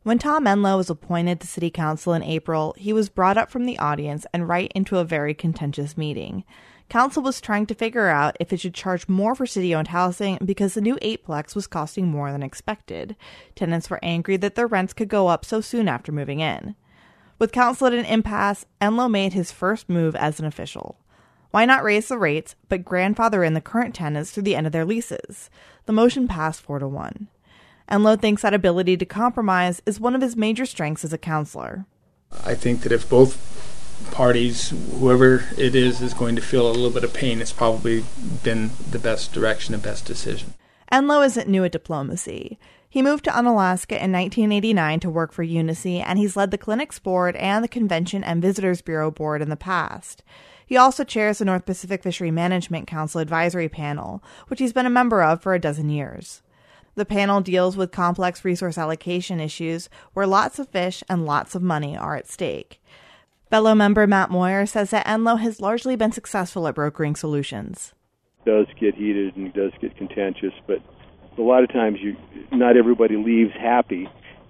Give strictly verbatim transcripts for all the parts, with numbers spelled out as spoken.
When Tom Enlow was appointed to city council in April, he was brought up from the audience and right into a very contentious meeting. Council was trying to figure out if it should charge more for city-owned housing because the new eightplex was costing more than expected. Tenants were angry that their rents could go up so soon after moving in. With council at an impasse, Enlow made his first move as an official. Why not raise the rates, but grandfather in the current tenants through the end of their leases? The motion passed four to one. Enlow thinks that ability to compromise is one of his major strengths as a councilor. I think that if both parties, whoever it is, is going to feel a little bit of pain, it's probably been the best direction and best decision. Enlow isn't new at diplomacy. He moved to Unalaska in nineteen eighty-nine to work for UNICE, and he's led the Clinics Board and the Convention and Visitors Bureau Board in the past. He also chairs the North Pacific Fishery Management Council Advisory Panel, which he's been a member of for a dozen years. The panel deals with complex resource allocation issues where lots of fish and lots of money are at stake. Fellow member Matt Moyer says that Enlow has largely been successful at brokering solutions. It does get heated and it does get contentious, but a lot of times you, not everybody leaves happy,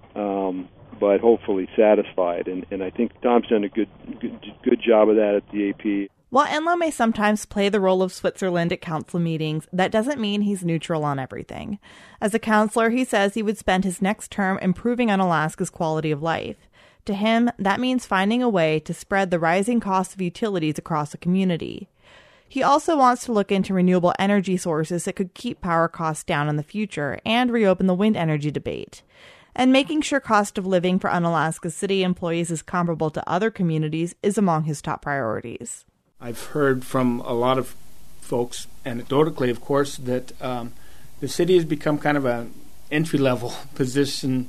um, but hopefully satisfied. And, and I think Tom's done a good, good good job of that at the A P. While Enlow may sometimes play the role of Switzerland at council meetings, that doesn't mean he's neutral on everything. As a councilor, he says he would spend his next term improving Unalaska's quality of life. To him, that means finding a way to spread the rising cost of utilities across the community. He also wants to look into renewable energy sources that could keep power costs down in the future and reopen the wind energy debate. And making sure cost of living for Unalaska's city employees is comparable to other communities is among his top priorities. I've heard from a lot of folks, anecdotally, of course, that um, the city has become kind of an entry-level position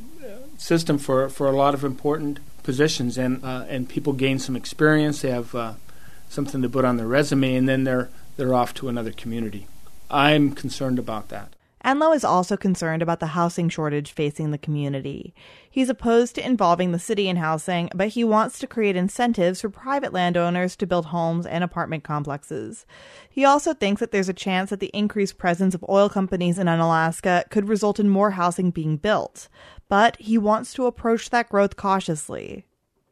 system for, for a lot of important positions, and uh, and people gain some experience. They have uh, something to put on their resume, and then they're they're off to another community. I'm concerned about that. Enlow is also concerned about the housing shortage facing the community. He's opposed to involving the city in housing, but he wants to create incentives for private landowners to build homes and apartment complexes. He also thinks that there's a chance that the increased presence of oil companies in Unalaska could result in more housing being built, but he wants to approach that growth cautiously.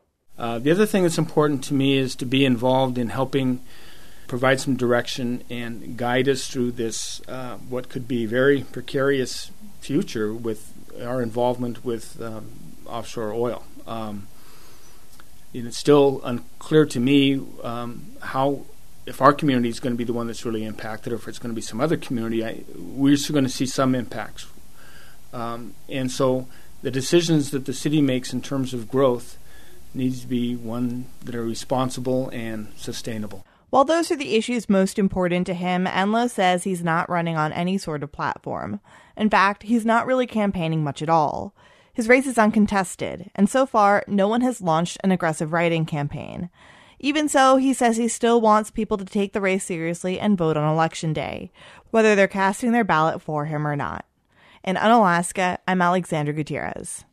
Uh, the other thing that's important to me is to be involved in helping provide some direction and guide us through this, uh, what could be very precarious future with our involvement with um, offshore oil. Um, and it's still unclear to me um, how, if our community is going to be the one that's really impacted or if it's going to be some other community. I, we're still going to see some impacts. Um, and so the decisions that the city makes in terms of growth needs to be one that are responsible and sustainable. While those are the issues most important to him, Enlow says he's not running on any sort of platform. In fact, he's not really campaigning much at all. His race is uncontested, and so far, no one has launched an aggressive write-in campaign. Even so, he says he still wants people to take the race seriously and vote on Election Day, whether they're casting their ballot for him or not. In Unalaska, I'm Alexandra Gutierrez.